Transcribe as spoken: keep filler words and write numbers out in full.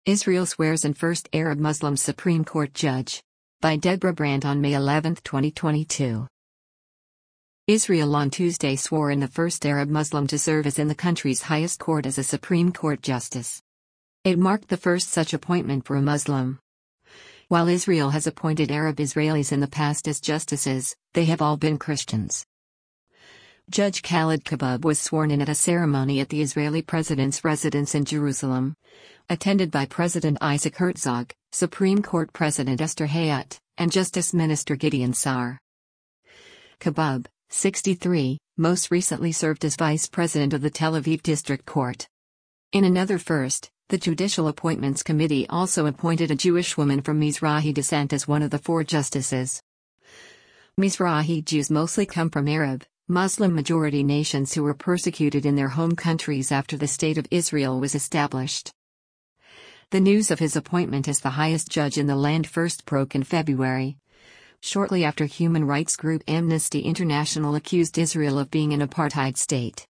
Israel swears in first Arab Muslim Supreme Court judge. By Deborah Brandt on May eleventh, twenty twenty-two. Israel on Tuesday swore in the first Arab Muslim to serve as in the country's highest court as a Supreme Court justice. It marked the first such appointment for a Muslim. While Israel has appointed Arab Israelis in the past as justices, they have all been Christians. Judge Khaled Kabab was sworn in at a ceremony at the Israeli president's residence in Jerusalem, attended by President Isaac Herzog, Supreme Court President Esther Hayat, and Justice Minister Gideon Sa'ar. Kabab, sixty-three, most recently served as vice president of the Tel Aviv District Court. In another first, the Judicial Appointments Committee also appointed a Jewish woman from Mizrahi descent as one of the four justices. Mizrahi Jews mostly come from Arab, Muslim-majority nations who were persecuted in their home countries after the State of Israel was established. The news of his appointment as the highest judge in the land first broke in February, shortly after human rights group Amnesty International accused Israel of being an apartheid state.